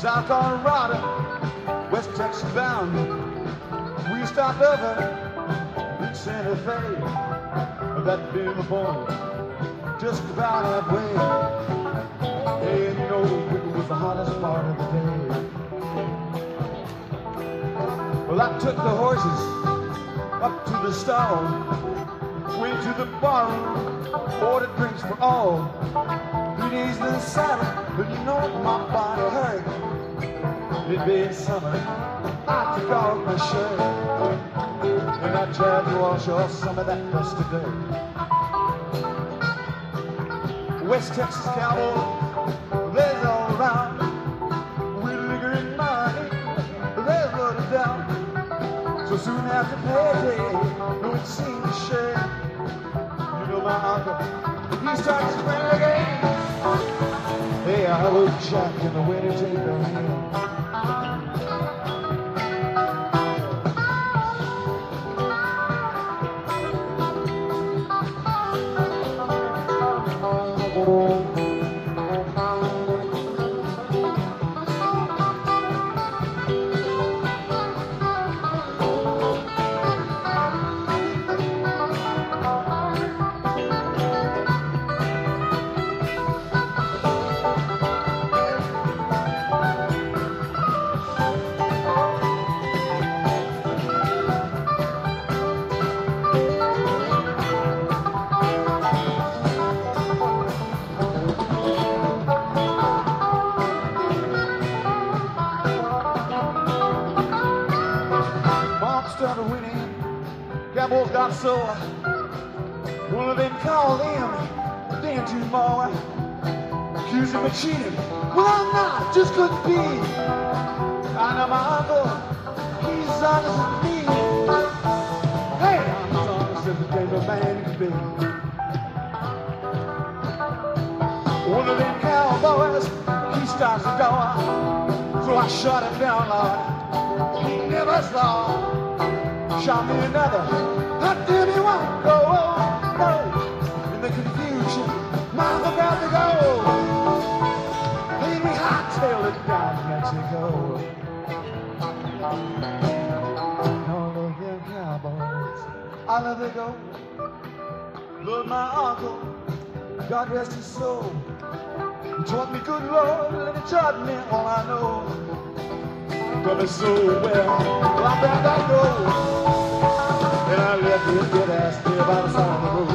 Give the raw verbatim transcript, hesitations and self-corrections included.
South Colorado, West Texas bound. We stopped over in Santa Fe. That being the point, just about halfway. Hey, you know, it was the hottest part of the day. Well, I took the horses up to the stall, went to the barroom, ordered drinks for all. Three days in the saddle, but you know my body hurt. It being summer, I took off my shirt, and I tried to wash off some of that dusty dirt. West Texas cowboy, there's all around. With liquor and money, there's loaded down. So soon after payday, no it seemed to share. You know my uncle, he starts to play again. Hey, I look Jack in the winter take the hand. Started winning, Cowboys got sore. One of them called him Dan two more, accused him of cheating. Well, I'm not, just couldn't be. I know my uncle, he's honest with me. Hey, I'm as honest as a damn man can be. One of them cowboys, he starts to go, so I shut him down, Lord. He never saw. Shot me another, how did he want to go? Oh, no. In the confusion, Michael got to go. Then we hightailed it down to Mexico. All of them cowboys, I let them go. Lord, my uncle, God rest his soul. He taught me good Lord, and he taught me all I know. Got me so well, well I bet I go. And I let this good ass stay by the side of the road.